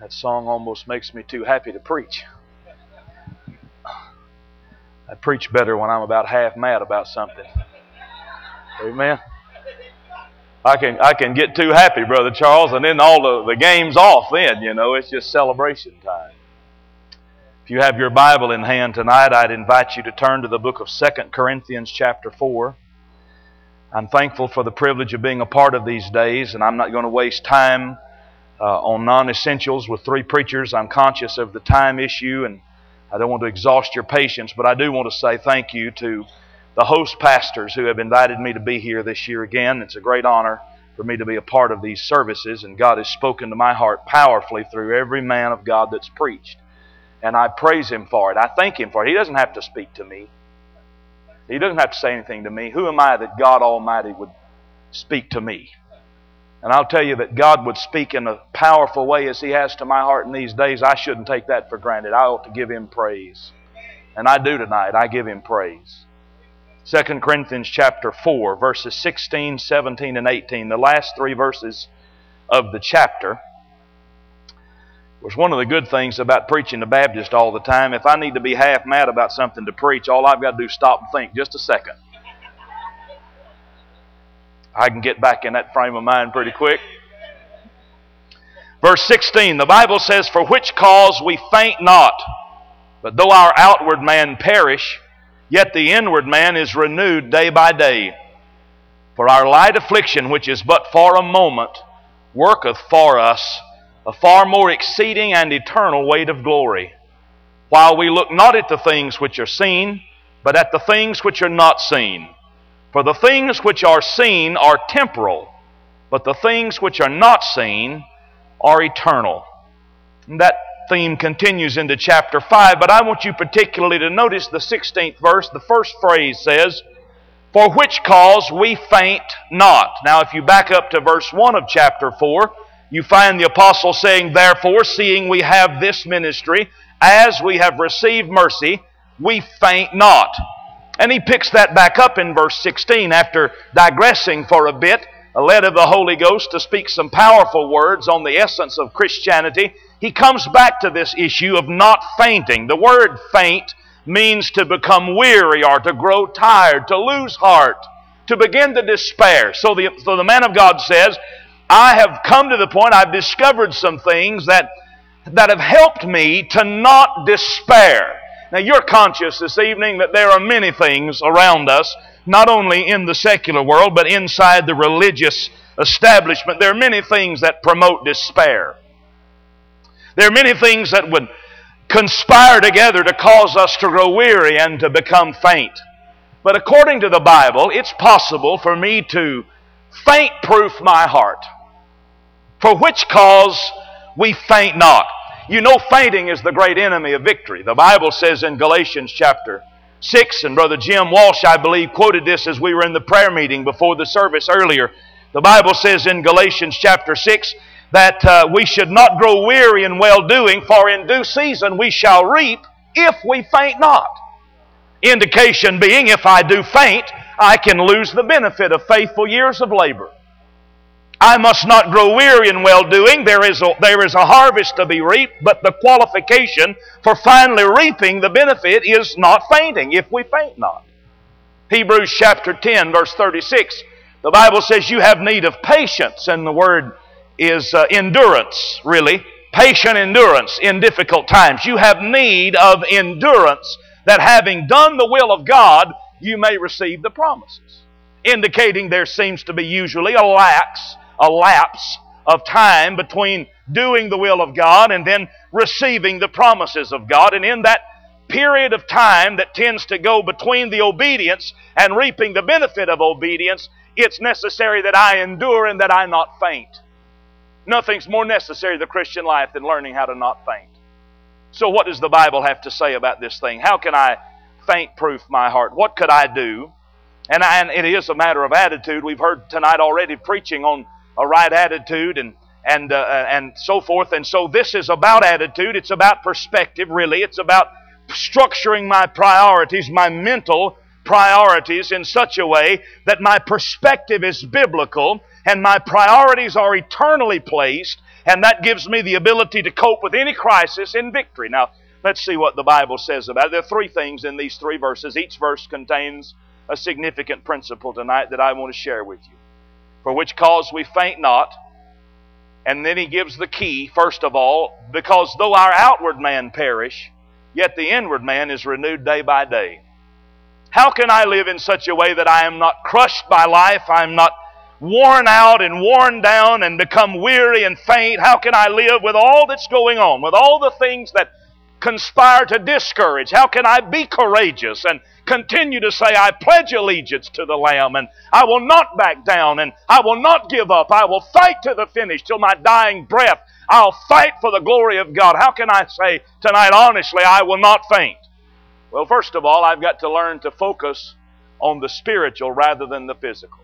That song almost makes me too happy to preach. I preach better when I'm about half mad about something. Amen. I can get too happy, Brother Charles, and then all the game's off then, it's just celebration time. If you have your Bible in hand tonight, I'd invite you to turn to the book of 2 Corinthians chapter 4. I'm thankful for the privilege of being a part of these days, and I'm not going to waste time on non-essentials with three preachers. I'm conscious of the time issue, and I don't want to exhaust your patience, but I do want to say thank you to the host pastors who have invited me to be here this year again. It's a great honor for me to be a part of these services, and God has spoken to my heart powerfully through every man of God that's preached. And I praise Him for it. I thank Him for it. He doesn't have to speak to me. He doesn't have to say anything to me. Who am I that God Almighty would speak to me? And I'll tell you that God would speak in a powerful way as He has to my heart in these days. I shouldn't take that for granted. I ought to give Him praise. And I do tonight. I give Him praise. 2 Corinthians chapter 4, verses 16, 17, and 18, the last three verses of the chapter. Was one of the good things about preaching to Baptist all the time. If I need to be half mad about something to preach, all I've got to do is stop and think just a second. I can get back in that frame of mind pretty quick. Verse 16, the Bible says, "For which cause we faint not, but though our outward man perish, yet the inward man is renewed day by day. For our light affliction, which is but for a moment, worketh for us a far more exceeding and eternal weight of glory. While we look not at the things which are seen, but at the things which are not seen. For the things which are seen are temporal, but the things which are not seen are eternal." And that theme continues into chapter 5, but I want you particularly to notice the 16th verse. The first phrase says, "For which cause we faint not." Now if you back up to verse 1 of chapter 4, you find the apostle saying, "Therefore, seeing we have this ministry, as we have received mercy, we faint not." And he picks that back up in verse 16 after digressing for a bit, led of the Holy Ghost to speak some powerful words on the essence of Christianity. He comes back to this issue of not fainting. The word faint means to become weary or to grow tired, to lose heart, to begin to despair. So the man of God says, I have come to the point, I've discovered some things that have helped me to not despair. Now you're conscious this evening that there are many things around us, not only in the secular world, but inside the religious establishment. There are many things that promote despair. There are many things that would conspire together to cause us to grow weary and to become faint. But according to the Bible, it's possible for me to faint-proof my heart. For which cause we faint not. You know, fainting is the great enemy of victory. The Bible says in Galatians chapter 6, and Brother Jim Walsh, I believe, quoted this as we were in the prayer meeting before the service earlier. The Bible says in Galatians chapter 6 that we should not grow weary in well-doing, for in due season we shall reap if we faint not. Indication being, if I do faint, I can lose the benefit of faithful years of labor. I must not grow weary in well-doing. There is a harvest to be reaped, but the qualification for finally reaping the benefit is not fainting, if we faint not. Hebrews chapter 10, verse 36, the Bible says you have need of patience, and the word is endurance, really. Patient endurance in difficult times. You have need of endurance, that having done the will of God, you may receive the promises. Indicating there seems to be usually a lapse of time between doing the will of God and then receiving the promises of God. And in that period of time that tends to go between the obedience and reaping the benefit of obedience, it's necessary that I endure and that I not faint. Nothing's more necessary in the Christian life than learning how to not faint. So what does the Bible have to say about this thing? How can I faint-proof my heart? What could I do? And it is a matter of attitude. We've heard tonight already preaching on a right attitude and so forth. And so this is about attitude. It's about perspective, really. It's about structuring my priorities, my mental priorities in such a way that my perspective is biblical and my priorities are eternally placed, and that gives me the ability to cope with any crisis in victory. Now, let's see what the Bible says about it. There are three things in these three verses. Each verse contains a significant principle tonight that I want to share with you. For which cause we faint not. And then he gives the key, first of all, because though our outward man perish, yet the inward man is renewed day by day. How can I live in such a way that I am not crushed by life, I'm not worn out and worn down and become weary and faint? How can I live with all that's going on, with all the things that conspire to discourage? How can I be courageous and continue to say, I pledge allegiance to the Lamb, and I will not back down, and I will not give up. I will fight to the finish, till my dying breath. I'll fight for the glory of God. How can I say tonight, honestly, I will not faint? Well, first of all, I've got to learn to focus on the spiritual rather than the physical.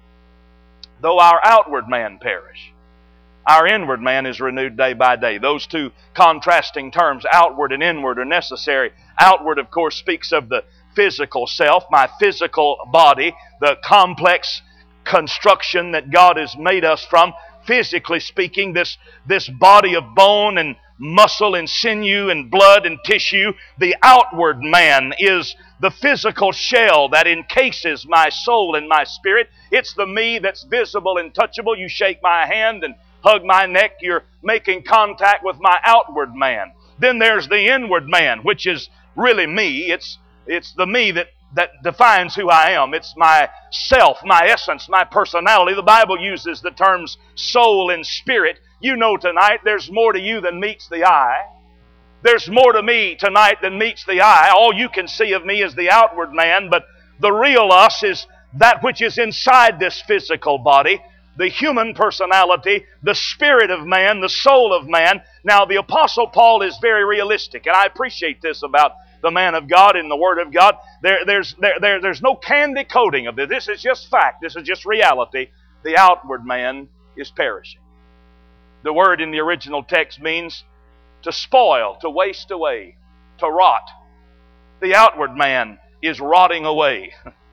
Though our outward man perish, our inward man is renewed day by day. Those two contrasting terms, outward and inward, are necessary. Outward, of course, speaks of the physical self, my physical body, the complex construction that God has made us from. Physically speaking, this body of bone and muscle and sinew and blood and tissue, the outward man is the physical shell that encases my soul and my spirit. It's the me that's visible and touchable. You shake my hand and hug my neck, you're making contact with my outward man. Then there's the inward man, which is really me. It's the me that defines who I am. It's my self, my essence, my personality. The Bible uses the terms soul and spirit. You know tonight there's more to you than meets the eye. There's more to me tonight than meets the eye. All you can see of me is the outward man, but the real us is that which is inside this physical body, the human personality, the spirit of man, the soul of man. Now, the Apostle Paul is very realistic, and I appreciate this about the man of God in the Word of God. There's no candy coating of this. This is just fact. This is just reality. The outward man is perishing. The word in the original text means to spoil, to waste away, to rot. The outward man is rotting away.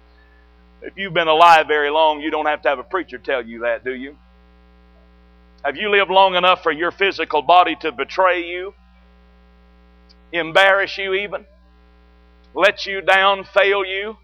If you've been alive very long, you don't have to have a preacher tell you that, do you? Have you lived long enough for your physical body to betray you, embarrass you even, let you down, fail you?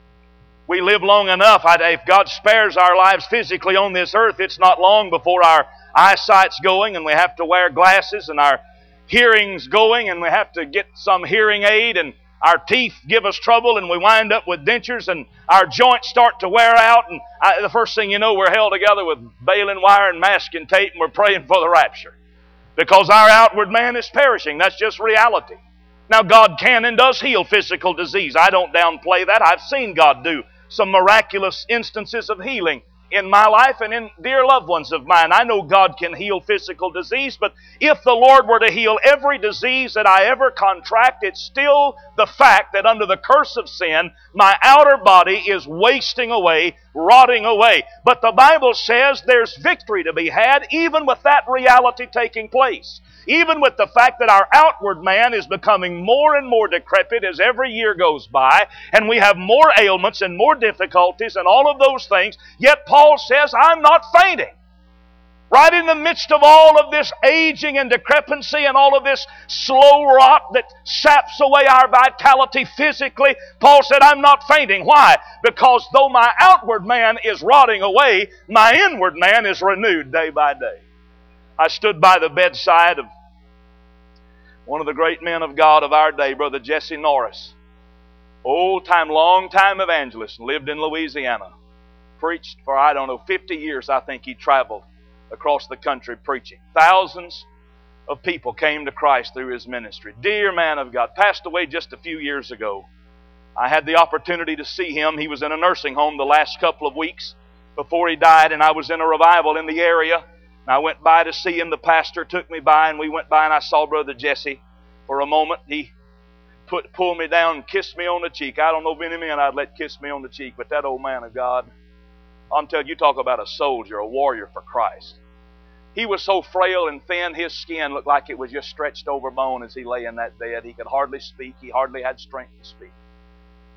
We live long enough. If God spares our lives physically on this earth, it's not long before our eyesight's going and we have to wear glasses, and our hearing's going and we have to get some hearing aid, and our teeth give us trouble and we wind up with dentures, and our joints start to wear out, and the first thing you know, we're held together with baling wire and masking tape, and we're praying for the rapture because our outward man is perishing. That's just reality. Now, God can and does heal physical disease. I don't downplay that. I've seen God do some miraculous instances of healing in my life and in dear loved ones of mine. I know God can heal physical disease, but if the Lord were to heal every disease that I ever contract, it's still the fact that under the curse of sin, my outer body is wasting away, rotting away. But the Bible says there's victory to be had even with that reality taking place. Even with the fact that our outward man is becoming more and more decrepit as every year goes by, and we have more ailments and more difficulties and all of those things, yet Paul says, I'm not fainting. Right in the midst of all of this aging and decrepancy and all of this slow rot that saps away our vitality physically, Paul said, I'm not fainting. Why? Because though my outward man is rotting away, my inward man is renewed day by day. I stood by the bedside of one of the great men of God of our day, Brother Jesse Norris. Old-time, long-time evangelist, lived in Louisiana. Preached for, 50 years, I think he traveled across the country preaching. Thousands of people came to Christ through his ministry. Dear man of God, passed away just a few years ago. I had the opportunity to see him. He was in a nursing home the last couple of weeks before he died, and I was in a revival in the area. I went by to see him. The pastor took me by, and we went by, and I saw Brother Jesse for a moment. He pulled me down and kissed me on the cheek. I don't know many men I'd let kiss me on the cheek, but that old man of God, I'm telling you, talk about a soldier, a warrior for Christ. He was so frail and thin, his skin looked like it was just stretched over bone as he lay in that bed. He could hardly speak. He hardly had strength to speak.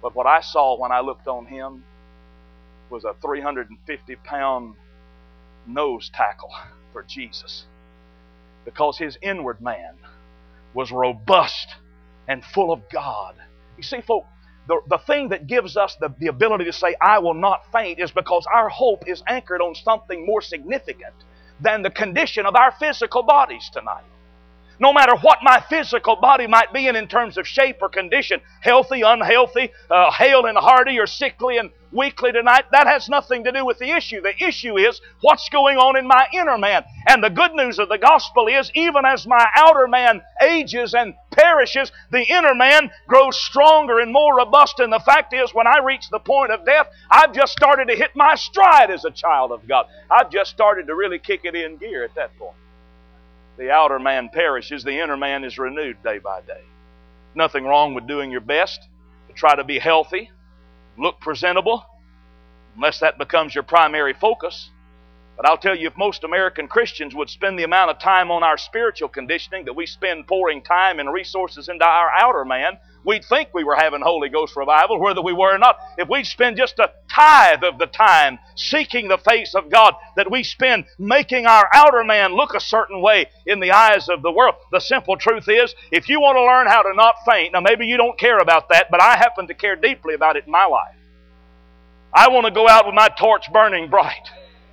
But what I saw when I looked on him was a 350-pound nose tackle for Jesus, because his inward man was robust and full of God. You see, folks, the thing that gives us the ability to say, I will not faint, is because our hope is anchored on something more significant than the condition of our physical bodies tonight. No matter what my physical body might be in terms of shape or condition, healthy, unhealthy, hale and hearty, or sickly and weakly tonight, that has nothing to do with the issue. The issue is what's going on in my inner man. And the good news of the gospel is, even as my outer man ages and perishes, the inner man grows stronger and more robust. And the fact is, when I reach the point of death, I've just started to hit my stride as a child of God. I've just started to really kick it in gear at that point. The outer man perishes, the inner man is renewed day by day. Nothing wrong with doing your best to try to be healthy, look presentable, unless that becomes your primary focus. But I'll tell you, if most American Christians would spend the amount of time on our spiritual conditioning that we spend pouring time and resources into our outer man, we'd think we were having Holy Ghost revival, whether we were or not. If we'd spend just a tithe of the time seeking the face of God that we spend making our outer man look a certain way in the eyes of the world. The simple truth is, if you want to learn how to not faint, now maybe you don't care about that, but I happen to care deeply about it in my life. I want to go out with my torch burning bright.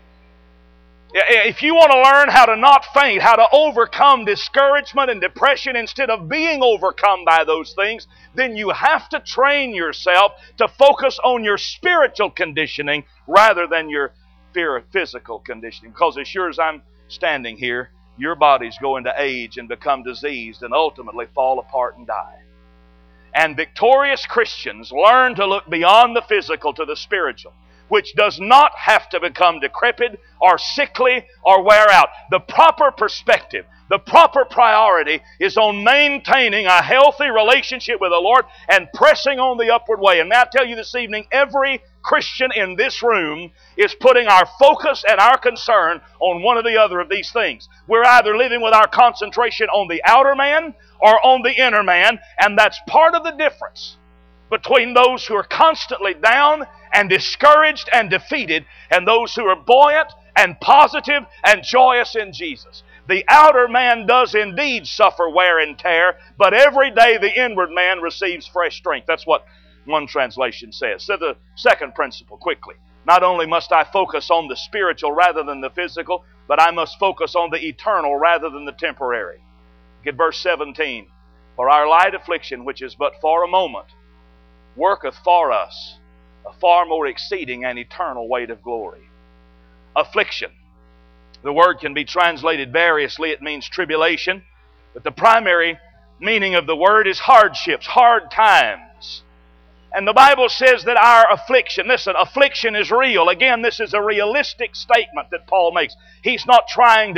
If you want to learn how to not faint, how to overcome discouragement and depression instead of being overcome by those things, then you have to train yourself to focus on your spiritual conditioning rather than your physical conditioning. Because as sure as I'm standing here, your body's going to age and become diseased and ultimately fall apart and die. And victorious Christians learn to look beyond the physical to the spiritual, which does not have to become decrepit or sickly or wear out. The proper perspective, the proper priority is on maintaining a healthy relationship with the Lord and pressing on the upward way. And may I tell you this evening, every Christian in this room is putting our focus and our concern on one or the other of these things. We're either living with our concentration on the outer man or on the inner man, and that's part of the difference between those who are constantly down and discouraged and defeated and those who are buoyant and positive and joyous in Jesus. The outer man does indeed suffer wear and tear, but every day the inward man receives fresh strength. That's what one translation says. So the second principle, quickly. Not only must I focus on the spiritual rather than the physical, but I must focus on the eternal rather than the temporary. Get verse 17. For our light affliction, which is but for a moment, worketh for us a far more exceeding and eternal weight of glory. Affliction. The word can be translated variously. It means tribulation. But the primary meaning of the word is hardships, hard times. And the Bible says that our affliction, listen, affliction is real. Again, this is a realistic statement that Paul makes. He's not trying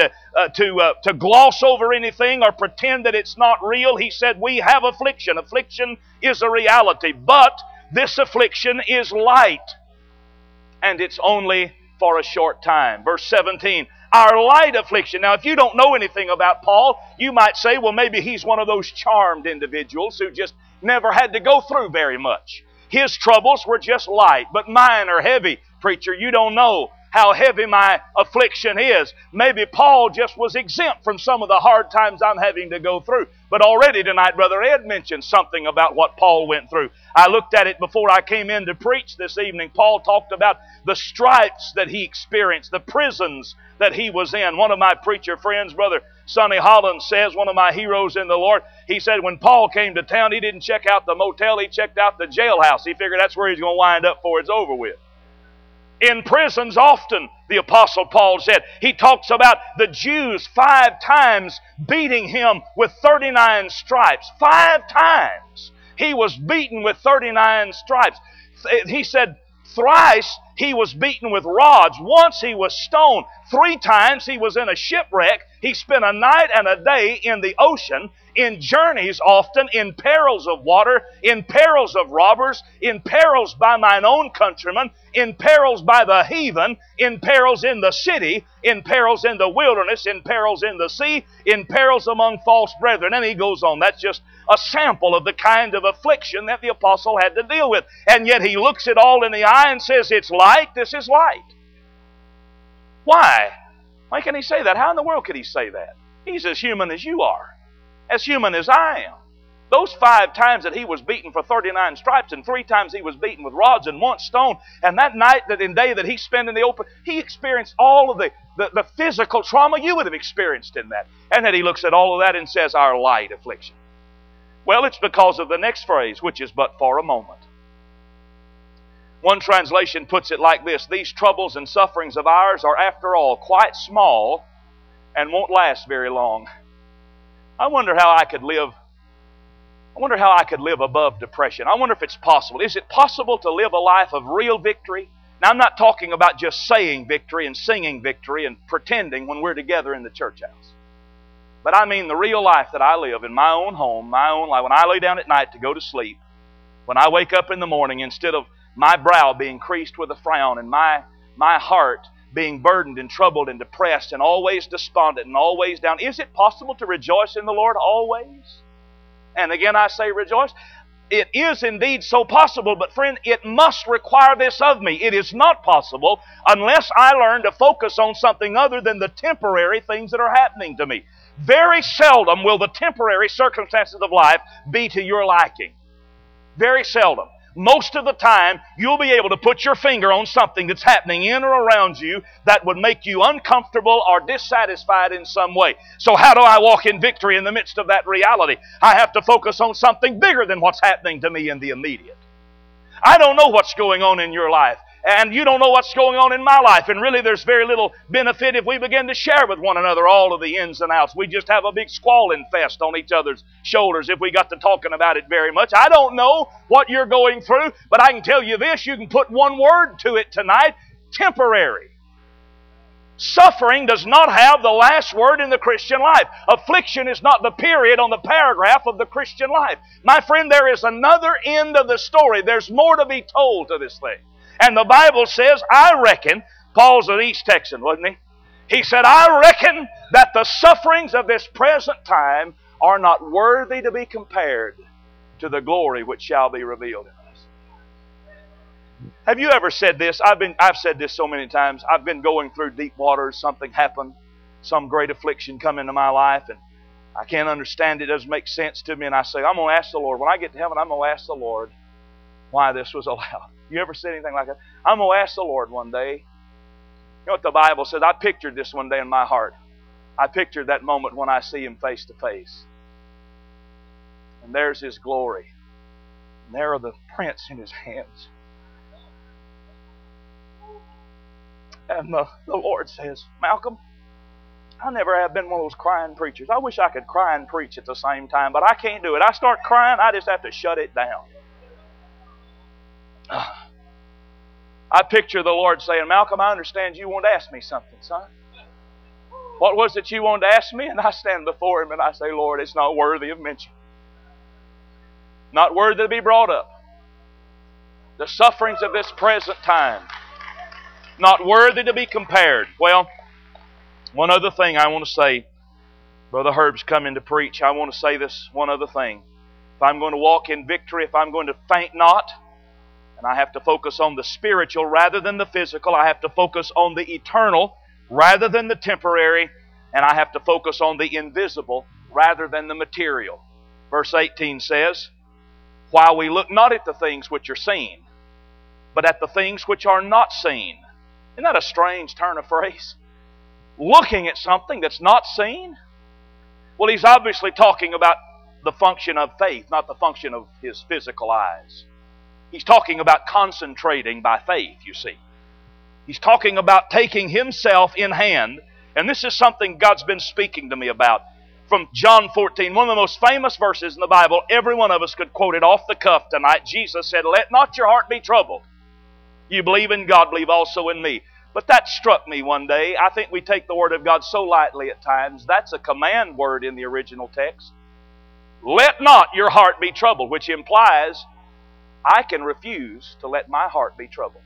to gloss over anything or pretend that it's not real. He said we have affliction. Affliction is a reality. But this affliction is light, and it's only for a short time. Verse 17, our light affliction. Now, if you don't know anything about Paul, you might say, well, maybe he's one of those charmed individuals who just never had to go through very much. His troubles were just light, but mine are heavy. Preacher, you don't know how heavy my affliction is. Maybe Paul just was exempt from some of the hard times I'm having to go through. But already tonight, Brother Ed mentioned something about what Paul went through. I looked at it before I came in to preach this evening. Paul talked about the stripes that he experienced, the prisons that he was in. One of my preacher friends, Brother Sonny Holland, says, one of my heroes in the Lord, he said when Paul came to town, he didn't check out the motel, he checked out the jailhouse. He figured that's where he's going to wind up before it's over with. In prisons often, the Apostle Paul said, he talks about the Jews 5 times beating him with 39 stripes. 5 times he was beaten with 39 stripes. He said thrice he was beaten with rods. Once he was stoned. 3 times he was in a shipwreck He spent a night and a day in the ocean, in journeys often, in perils of water, in perils of robbers, in perils by mine own countrymen, in perils by the heathen, in perils in the city, in perils in the wilderness, in perils in the sea, in perils among false brethren. And he goes on. That's just a sample of the kind of affliction that the apostle had to deal with. And yet he looks it all in the eye and says, it's light, this is light. Why? Why can he say that? How in the world could he say that? He's as human as you are, as human as I am. Those 5 times that he was beaten for 39 stripes, and 3 times he was beaten with rods and 1 stone, and that night and day that he spent in the open, he experienced all of the physical trauma you would have experienced in that. And then he looks at all of that and says, our light affliction. Well, it's because of the next phrase, which is but for a moment. One translation puts it like this: these troubles and sufferings of ours are after all quite small and won't last very long. I wonder how I could live above depression. I wonder if it's possible. Is it possible to live a life of real victory? Now, I'm not talking about just saying victory and singing victory and pretending when we're together in the church house. But I mean the real life that I live in my own home, my own life. When I lay down at night to go to sleep, when I wake up in the morning, instead of my brow being creased with a frown and my heart being burdened and troubled and depressed and always despondent and always down. Is it possible to rejoice in the Lord always? And again I say rejoice. It is indeed so possible, but friend, it must require this of me. It is not possible unless I learn to focus on something other than the temporary things that are happening to me. Very seldom will the temporary circumstances of life be to your liking. Very seldom. Most of the time, you'll be able to put your finger on something that's happening in or around you that would make you uncomfortable or dissatisfied in some way. So how do I walk in victory in the midst of that reality? I have to focus on something bigger than what's happening to me in the immediate. I don't know what's going on in your life, and you don't know what's going on in my life, and really there's very little benefit if we begin to share with one another all of the ins and outs. We just have a big squalling fest on each other's shoulders if we got to talking about it very much. I don't know what you're going through, but I can tell you this, you can put one word to it tonight: temporary. Suffering does not have the last word in the Christian life. Affliction is not the period on the paragraph of the Christian life. My friend, there is another end of the story. There's more to be told to this thing. And the Bible says, I reckon, Paul's an East Texan, wasn't he? He said, I reckon that the sufferings of this present time are not worthy to be compared to the glory which shall be revealed in us. Have you ever said this? I've said this so many times. I've been going through deep waters. Something happened. Some great affliction come into my life, and I can't understand it. It doesn't make sense to me. And I say, I'm going to ask the Lord. When I get to heaven, I'm going to ask the Lord why this was allowed. You ever said anything like that? I'm going to ask the Lord one day. You know what the Bible says? I pictured this one day in my heart. I pictured that moment when I see Him face to face. And there's His glory. And there are the prints in His hands. And the Lord says, Malcolm, I never have been one of those crying preachers. I wish I could cry and preach at the same time, but I can't do it. I start crying, I just have to shut it down. I picture the Lord saying, Malcolm, I understand you want to ask me something, son. What was it you wanted to ask me? And I stand before Him and I say, Lord, it's not worthy of mention. Not worthy to be brought up. The sufferings of this present time, not worthy to be compared. Well, one other thing I want to say. Brother Herb's coming to preach. I want to say this one other thing. If I'm going to walk in victory, if I'm going to faint not, and I have to focus on the spiritual rather than the physical, I have to focus on the eternal rather than the temporary, and I have to focus on the invisible rather than the material. Verse 18 says, while we look not at the things which are seen, but at the things which are not seen. Isn't that a strange turn of phrase? Looking at something that's not seen? Well, he's obviously talking about the function of faith, not the function of his physical eyes. He's talking about concentrating by faith, you see. He's talking about taking himself in hand, and this is something God's been speaking to me about. From John 14, one of the most famous verses in the Bible, every one of us could quote it off the cuff tonight. Jesus said, let not your heart be troubled. You believe in God, believe also in me. But that struck me one day. I think we take the Word of God so lightly at times. That's a command word in the original text. Let not your heart be troubled, which implies I can refuse to let my heart be troubled.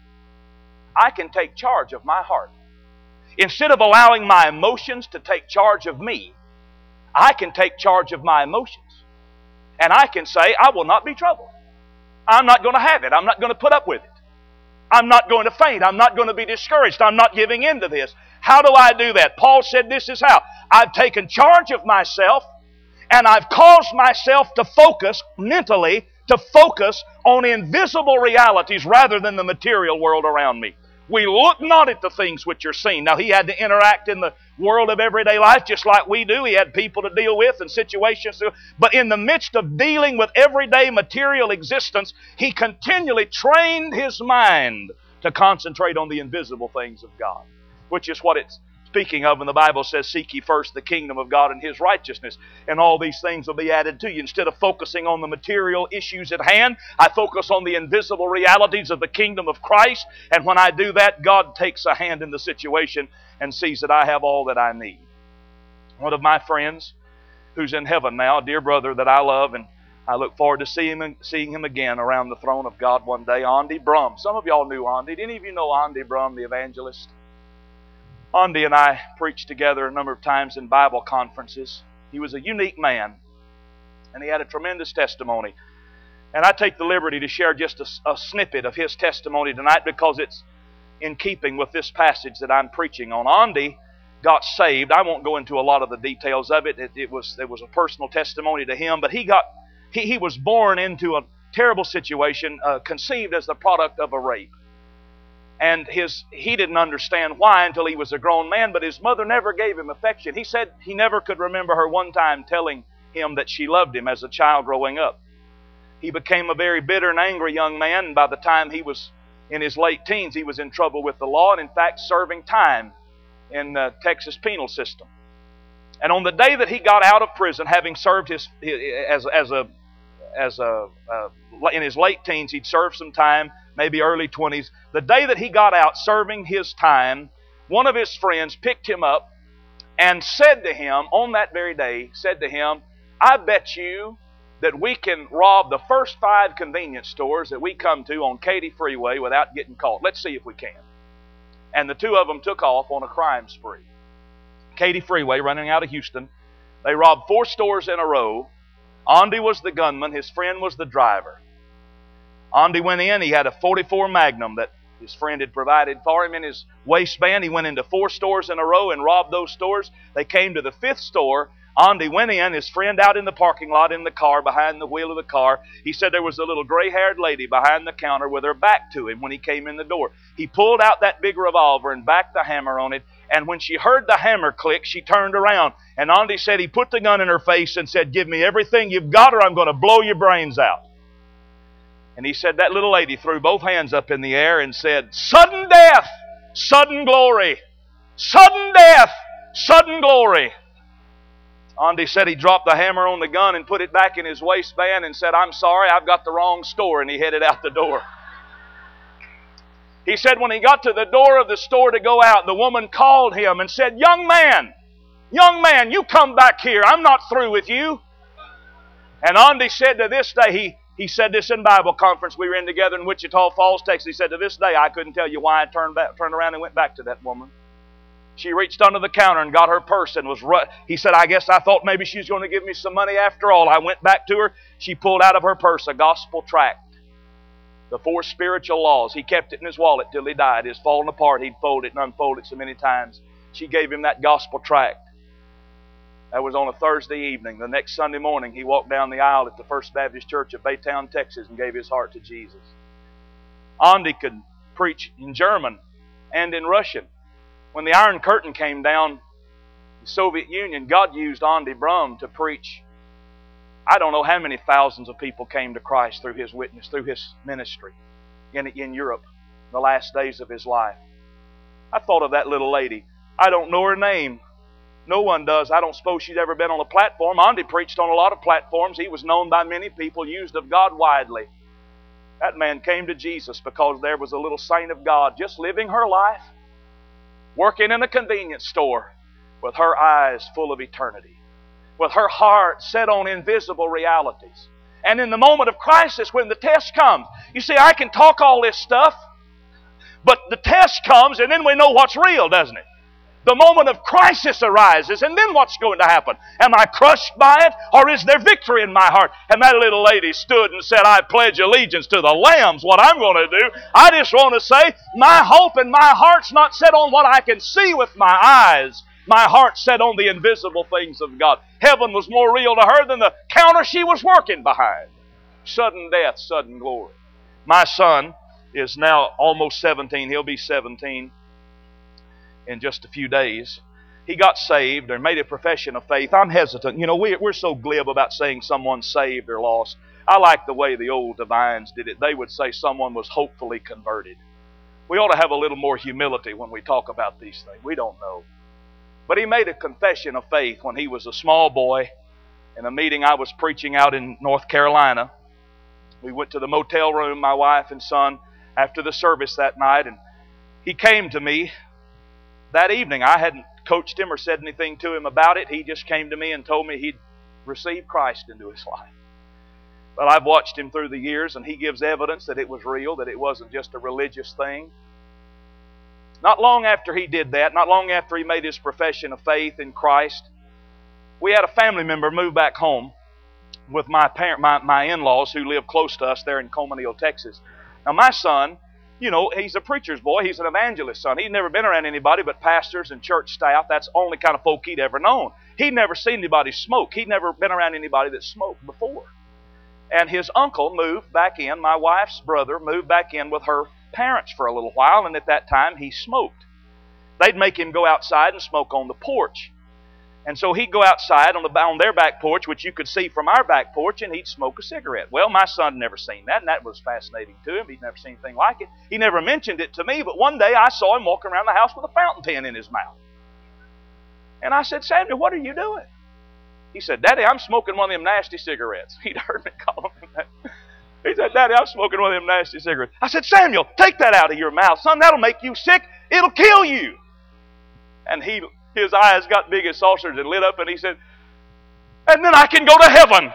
I can take charge of my heart. Instead of allowing my emotions to take charge of me, I can take charge of my emotions. And I can say, I will not be troubled. I'm not going to have it. I'm not going to put up with it. I'm not going to faint. I'm not going to be discouraged. I'm not giving in to this. How do I do that? Paul said this is how. I've taken charge of myself, and I've caused myself to focus mentally, to focus on invisible realities rather than the material world around me. We look not at the things which are seen. Now, he had to interact in the world of everyday life just like we do. He had people to deal with and situations to. But in the midst of dealing with everyday material existence, he continually trained his mind to concentrate on the invisible things of God, which is what it's speaking of when the Bible says, seek ye first the kingdom of God and His righteousness, and all these things will be added to you. Instead of focusing on the material issues at hand, I focus on the invisible realities of the kingdom of Christ, and when I do that, God takes a hand in the situation and sees that I have all that I need. One of my friends, who's in heaven now, a dear brother that I love, and I look forward to seeing him again around the throne of God one day, Andy Brum. Some of y'all knew Andy. Did any of you know Andy Brum, the evangelist? Andy and I preached together a number of times in Bible conferences. He was a unique man, and he had a tremendous testimony. And I take the liberty to share just a snippet of his testimony tonight because it's in keeping with this passage that I'm preaching on. Andy got saved. I won't go into a lot of the details of it. It was a personal testimony to him, but he was born into a terrible situation, conceived as the product of a rape. And he didn't understand why until he was a grown man, but his mother never gave him affection. He said he never could remember her one time telling him that she loved him as a child growing up. He became a very bitter and angry young man, and by the time he was in his late teens, he was in trouble with the law and in fact serving time in the Texas penal system. And on the day that he got out of prison, having served in his late teens, he'd served some time, maybe early 20s. The day that he got out serving his time, one of his friends picked him up and said to him, on that very day, said to him, I bet you that we can rob the first 5 convenience stores that we come to on Katy Freeway without getting caught. Let's see if we can. And the two of them took off on a crime spree. Katy Freeway, running out of Houston. They robbed 4 stores in a row. Andy was the gunman. His friend was the driver. Andy went in. He had a .44 Magnum that his friend had provided for him in his waistband. He went into 4 stores in a row and robbed those stores. They came to the 5th store. Andy went in, his friend out in the parking lot in the car, behind the wheel of the car. He said there was a little gray-haired lady behind the counter with her back to him when he came in the door. He pulled out that big revolver and backed the hammer on it, and when she heard the hammer click, she turned around. And Andy said he put the gun in her face and said, give me everything you've got or I'm going to blow your brains out. And he said that little lady threw both hands up in the air and said, sudden death, sudden glory. Sudden death, sudden glory. Andy said he dropped the hammer on the gun and put it back in his waistband and said, I'm sorry, I've got the wrong store, and he headed out the door. He said when he got to the door of the store to go out, the woman called him and said, young man, you come back here. I'm not through with you. And Andy said to this day, he said this in Bible conference we were in together in Wichita Falls, Texas. He said to this day, I couldn't tell you why I turned around and went back to that woman. She reached under the counter and got her purse and he said, I guess I thought maybe she was going to give me some money after all. I went back to her. She pulled out of her purse a gospel tract. The 4 spiritual laws. He kept it in his wallet till he died. It was falling apart. He'd fold it and unfold it so many times. She gave him that gospel tract. That was on a Thursday evening. The next Sunday morning, he walked down the aisle at the First Baptist Church of Baytown, Texas, and gave his heart to Jesus. Andy could preach in German and in Russian. When the Iron Curtain came down, the Soviet Union, God used Andy Brum to preach. I don't know how many thousands of people came to Christ through his witness, through his ministry in Europe, the last days of his life. I thought of that little lady. I don't know her name. No one does. I don't suppose she's ever been on a platform. Andy preached on a lot of platforms. He was known by many people, used of God widely. That man came to Jesus because there was a little saint of God just living her life working in a convenience store with her eyes full of eternity, with her heart set on invisible realities. And in the moment of crisis, when the test comes, you see, I can talk all this stuff, but the test comes and then we know what's real, doesn't it? The moment of crisis arises, and then what's going to happen? Am I crushed by it, or is there victory in my heart? And that little lady stood and said, I pledge allegiance to the Lamb's what I'm going to do. I just want to say, my hope and my heart's not set on what I can see with my eyes. My heart's set on the invisible things of God. Heaven was more real to her than the counter she was working behind. Sudden death, sudden glory. My son is now almost 17. He'll be 17 in just a few days. He got saved or made a profession of faith. I'm hesitant. You know, we're so glib about saying someone's saved or lost. I like the way the old divines did it. They would say someone was hopefully converted. We ought to have a little more humility when we talk about these things. We don't know. But he made a confession of faith when he was a small boy in a meeting I was preaching out in North Carolina. We went to the motel room, my wife and son, after the service that night, and he came to me that evening. I hadn't coached him or said anything to him about it. He just came to me and told me he'd received Christ into his life. But I've watched him through the years, and he gives evidence that it was real, that it wasn't just a religious thing. Not long after he did that, not long after he made his profession of faith in Christ, we had a family member move back home with my in-laws who live close to us there in Comonino, Texas. Now my son, you know, he's a preacher's boy. He's an evangelist's son. He'd never been around anybody but pastors and church staff. That's the only kind of folk he'd ever known. He'd never seen anybody smoke. He'd never been around anybody that smoked before. And his uncle moved back in, my wife's brother moved back in with her parents for a little while, and at that time he smoked. They'd make him go outside and smoke on the porch. And so he'd go outside on their back porch, which you could see from our back porch, and he'd smoke a cigarette. Well, my son had never seen that, and that was fascinating to him. He'd never seen anything like it. He never mentioned it to me, but one day I saw him walking around the house with a fountain pen in his mouth. And I said, Samuel, what are you doing? He said, Daddy, I'm smoking one of them nasty cigarettes. He'd heard me call him that. He said, Daddy, I'm smoking one of them nasty cigarettes. I said, Samuel, take that out of your mouth, son. That'll make you sick. It'll kill you. And his eyes got big as saucers and lit up, and he said, and then I can go to heaven.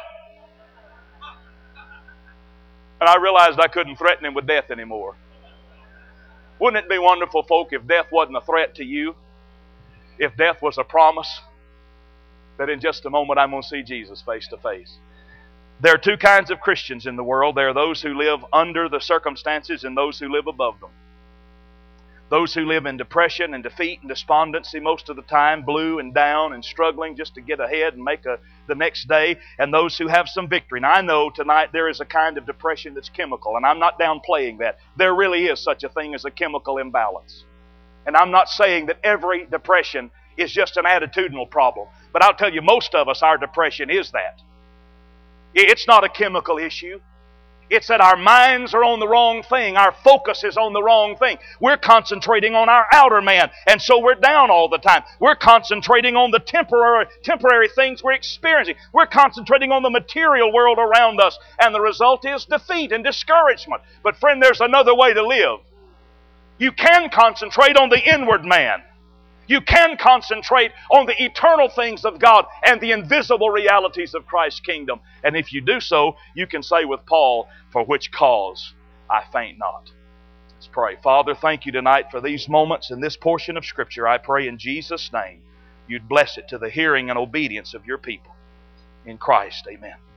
And I realized I couldn't threaten him with death anymore. Wouldn't it be wonderful, folk, if death wasn't a threat to you? If death was a promise that in just a moment I'm going to see Jesus face to face. There are two kinds of Christians in the world. There are those who live under the circumstances and those who live above them. Those who live in depression and defeat and despondency most of the time, blue and down and struggling just to get ahead and make the next day, and those who have some victory. Now I know tonight there is a kind of depression that's chemical, and I'm not downplaying that. There really is such a thing as a chemical imbalance. And I'm not saying that every depression is just an attitudinal problem. But I'll tell you, most of us, our depression is that. It's not a chemical issue. It's that our minds are on the wrong thing. Our focus is on the wrong thing. We're concentrating on our outer man, and so we're down all the time. We're concentrating on the temporary things we're experiencing. We're concentrating on the material world around us, and the result is defeat and discouragement. But friend, there's another way to live. You can concentrate on the inward man. You can concentrate on the eternal things of God and the invisible realities of Christ's kingdom. And if you do so, you can say with Paul, for which cause I faint not. Let's pray. Father, thank you tonight for these moments in this portion of Scripture. I pray in Jesus' name you'd bless it to the hearing and obedience of your people. In Christ, amen.